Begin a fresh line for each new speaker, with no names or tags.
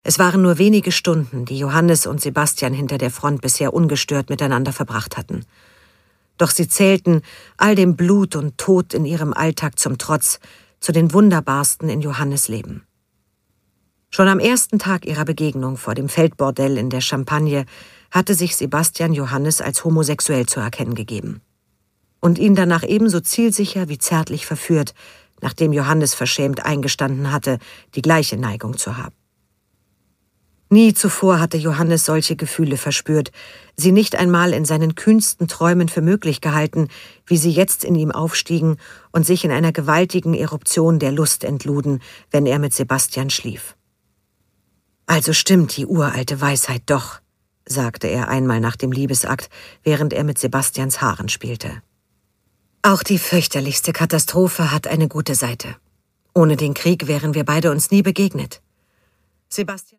Es waren nur wenige Stunden, die Johannes und Sebastian hinter der Front bisher ungestört miteinander verbracht hatten. Doch sie zählten, all dem Blut und Tod in ihrem Alltag zum Trotz, zu den wunderbarsten in Johannes' Leben. Schon am ersten Tag ihrer Begegnung vor dem Feldbordell in der Champagne hatte sich Sebastian Johannes als homosexuell zu erkennen gegeben. Und ihn danach ebenso zielsicher wie zärtlich verführt, nachdem Johannes verschämt eingestanden hatte, die gleiche Neigung zu haben. Nie zuvor hatte Johannes solche Gefühle verspürt, sie nicht einmal in seinen kühnsten Träumen für möglich gehalten, wie sie jetzt in ihm aufstiegen und sich in einer gewaltigen Eruption der Lust entluden, wenn er mit Sebastian schlief. »Also stimmt die uralte Weisheit doch«, sagte er einmal nach dem Liebesakt, während er mit Sebastians Haaren spielte. »Auch die fürchterlichste Katastrophe hat eine gute Seite. Ohne den Krieg wären wir beide uns nie begegnet.« Sebastian